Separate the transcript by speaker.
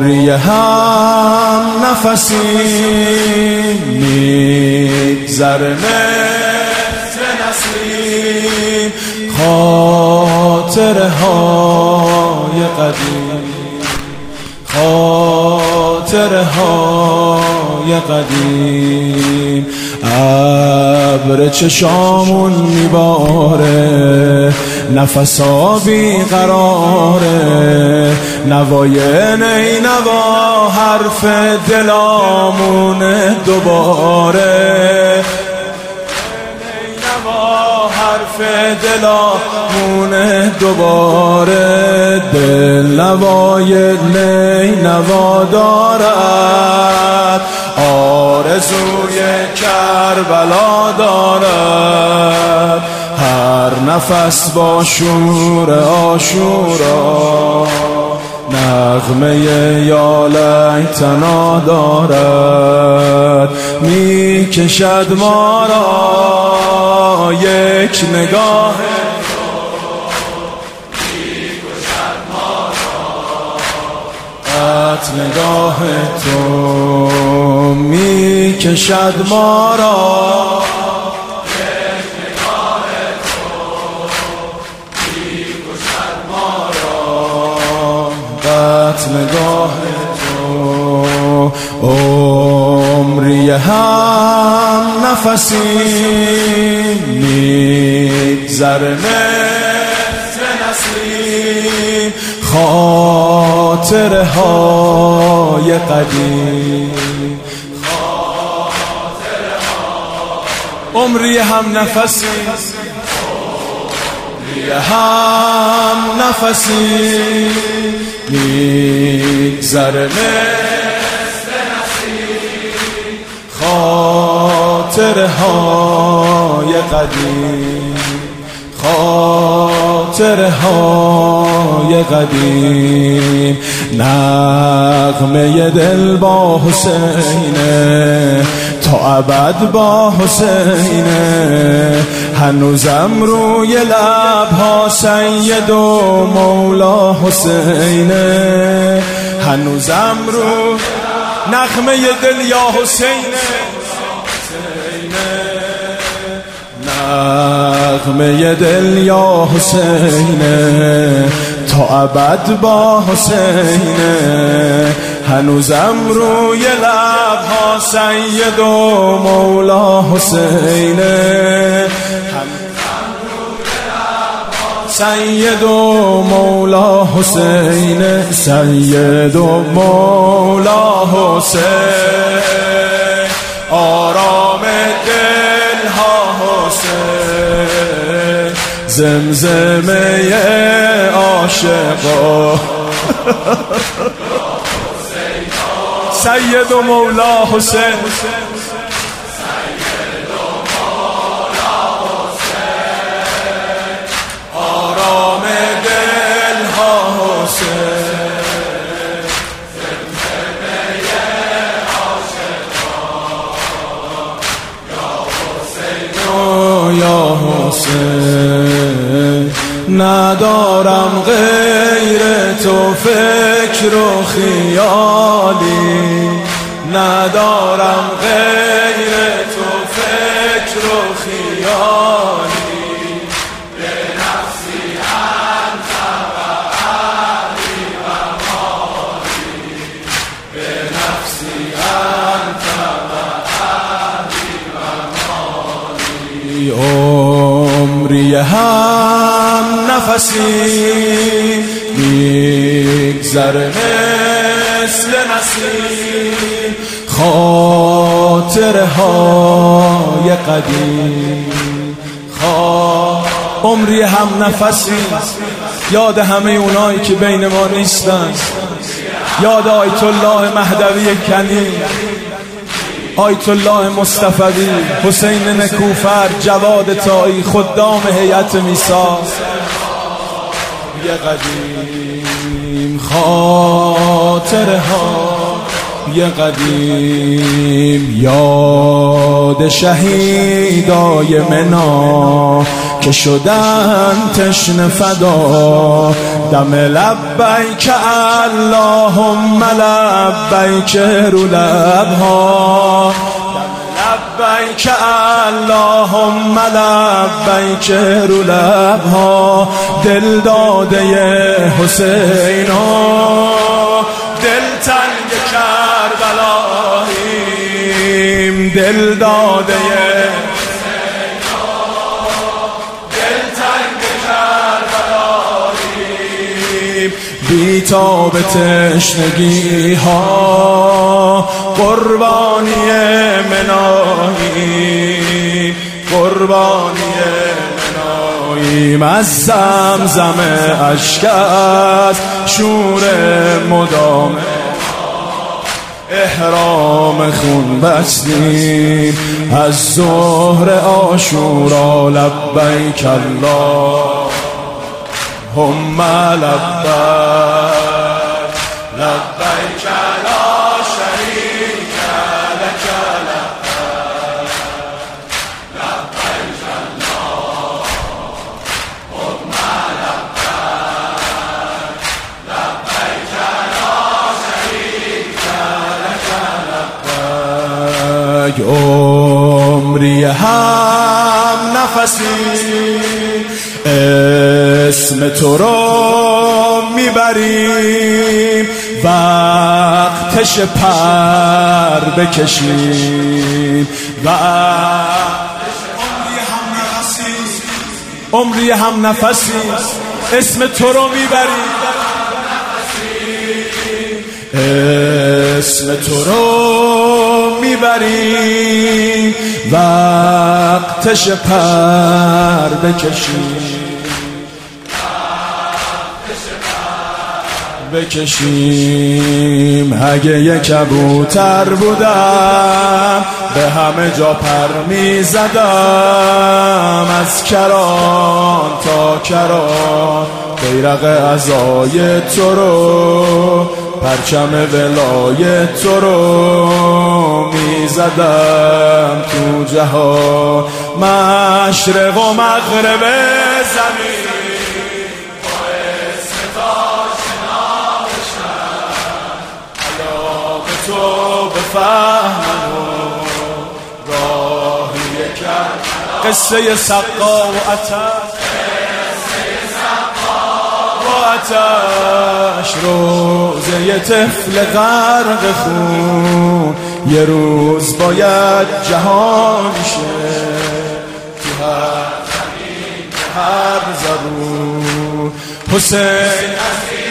Speaker 1: عمری هم نفسی میگذره مثل نسیم، خاطره های قدیم، خاطره های قدیم. ابر چشامون میباره، نفسا بیقراره، نوای نینوا حرف دلامونه دوباره، نینوا حرف دلامونه دوباره. دل نوای نینوا دارد، آرزوی کربلا دارد، هر نفس با شور عاشورا نغمه یا لیتنا دارد. می کشد ما را یک نگاه، نگاه تو می کشد ما را، یک نگاه تو می کشد ما را، قط نگاه تو. عمری هم نفسی میگذره مثل نسیم، خاطره های قدیم، خاطره های. عمری هم نفسی، عمری هم نفسی میگذره مثل نسیم، خاطره های قدیم، خاطره های قدیم. نغمه دل با حسینه، تا ابد با حسینه، هنوزم روی لبها سید و مولا حسینه، هنوزم رو نغمه دل یا حسینه، نغمه دل یا حسینه، تا ابد با حسینه، هنوزم روی لبها سید و مولا حسینه، سید و مولا حسینه، سید و مولا حسین، آرام دل ها حسین، زمزمه عاشقا سید و مولا حسین، سید و مولا حسین، آرام دل ها حسین، زمزمه عاشقا یا حسین. ندارم غیر تو فکر و خیالی، ندارم غیر تو فکر و خیالی، به نفسی انت و اهلی و مالی، به نفسی انت و اهلی و مالی. عمری هم نفسی میگذره مثل نسیم، خاطره های قدیم، عمری هم نفسی. یاد همه اونایی که بین ما نیستن، یاد آیت الله مهدوی کنی، آیت الله مصطفی، حسین نکوفر، جواد طایی، خدام هیئت میثاق. یه قدیم خاطره ها، یه قدیم یاد شهیدای منا که شدن تشنه فدا، دم لبیک اللهم لبیک رو لبها، لبیک اللهم لبیک رو لبها. دل داده حسینا دل تنگ کربلاییم، دل داده حسینا دل تنگ کربلاییم. بیتاب تشنگی ها قربانی مناییم، قربانی مناییم. از زمزم اشک است شور مدام، احرام خون بستیم از ظهر عاشورا. لبیک اللهم لبیک، لبیک لا شریک لک لبیک، لبیک اللهم لبیک، لبیک لا شریک لک لبیک. عمری هم نفسی اسم تو رو میبریم، وقتش پر بکشیم. عمری هم نفسی اسم تو رو میبریم، اسم تو رو میبریم. وقتش پر بکشیم. اگه یک کبوتر بودم به همه جا پر میزدم، از کران تا کران بیرق عزای تو رو، پرچم ولای تو رو میزدم تو جهان. مشرق و مغرب زمین تو بفهمن و راهی کرد. قصه سقا و آتش روزه طفل غرق خون، یه روز باید جهان شه تو هر زمین هر زبون. حسین